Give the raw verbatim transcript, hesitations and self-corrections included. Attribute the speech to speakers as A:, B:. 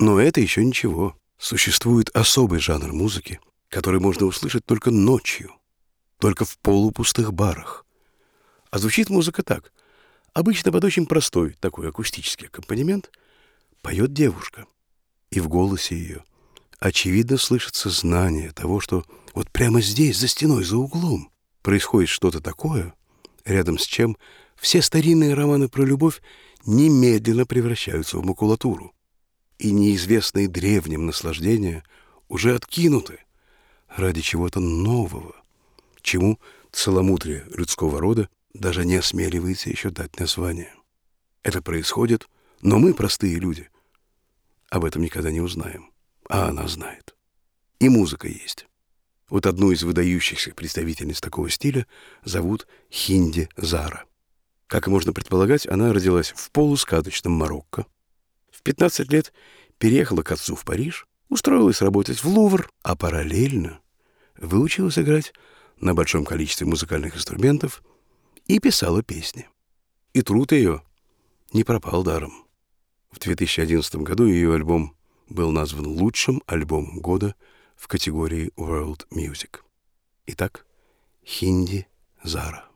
A: Но это еще ничего. Существует особый жанр музыки, который можно услышать только ночью, только в полупустых барах. А звучит музыка так. Обычно под очень простой такой акустический аккомпанемент поет девушка. И в голосе ее очевидно слышится знание того, что вот прямо здесь, за стеной, за углом, происходит что-то такое, рядом с чем все старинные романы про любовь немедленно превращаются в макулатуру. И неизвестные древним наслаждения уже откинуты ради чего-то нового, чему целомудрие людского рода даже не осмеливается еще дать название. Это происходит, но мы, простые люди, об этом никогда не узнаем. А она знает. И музыка есть. Вот одну из выдающихся представительниц такого стиля зовут Хинди Зара. Как и можно предполагать, она родилась в полусказочном Марокко. В пятнадцать лет переехала к отцу в Париж, устроилась работать в Лувр, а параллельно выучилась играть на большом количестве музыкальных инструментов и писала песни. И труд ее не пропал даром. В две тысячи одиннадцатом году ее альбом был назван лучшим альбомом года в категории World Music. Итак, Хинди Зара.